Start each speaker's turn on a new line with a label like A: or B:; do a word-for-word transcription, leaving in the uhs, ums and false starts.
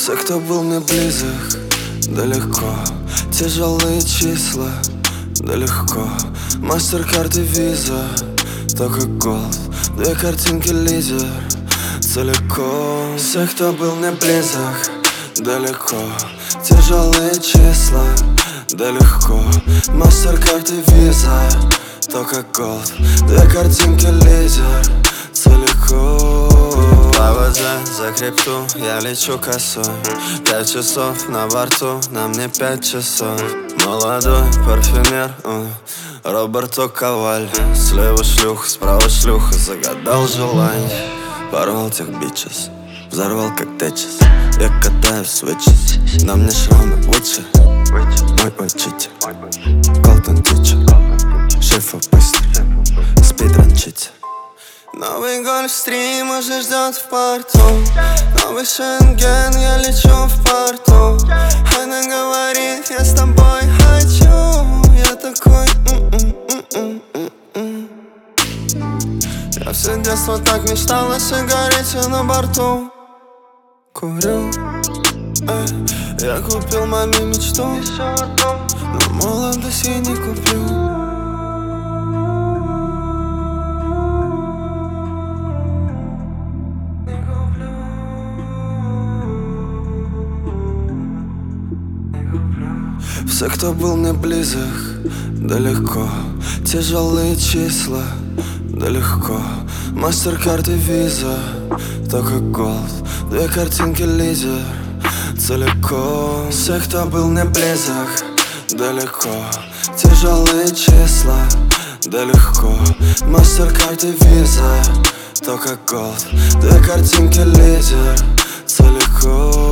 A: Все, кто был мне близок, да легко. Тяжелые числа, да легко. Мастеркард и виза, только голд. Две картинки лидер, целиком. Все, кто был мне близок, да легко. Тяжелые числа, да легко. Мастеркард и виза, только голд. Две картинки лидер, целиком. По воде за крипту я лечу косой. Пять часов на борту, нам не пять часов. Молодой парфюмер, uh, Роберто Коваль. Слева шлюха, справа шлюха, загадал желание. Порвал тех бичес, взорвал как течес. Я катаю свечес, на мне шрамы Уитчи. Мой учитель, Колтон Тичер. Шефа быстро, спидран читер. Новый гольфстрим уже ждет в порту. Новый Шенген, я лечу в порту. Она говорит, я с тобой хочу. Я такой м-м-м-м-м. Я все детство так мечтал о сигарете на борту. Курю, эй, я купил маме мечту, но молодость я не куплю. Все, кто был мне близок, да легко. Тяжелые числа, да легко. Мастеркард и виза, только голд. Две картинки лидер, целиком. Все, кто был мне близок, да легко. Тяжелые числа, да легко. Мастеркард и виза, только голд. Две картинки лидер, целиком.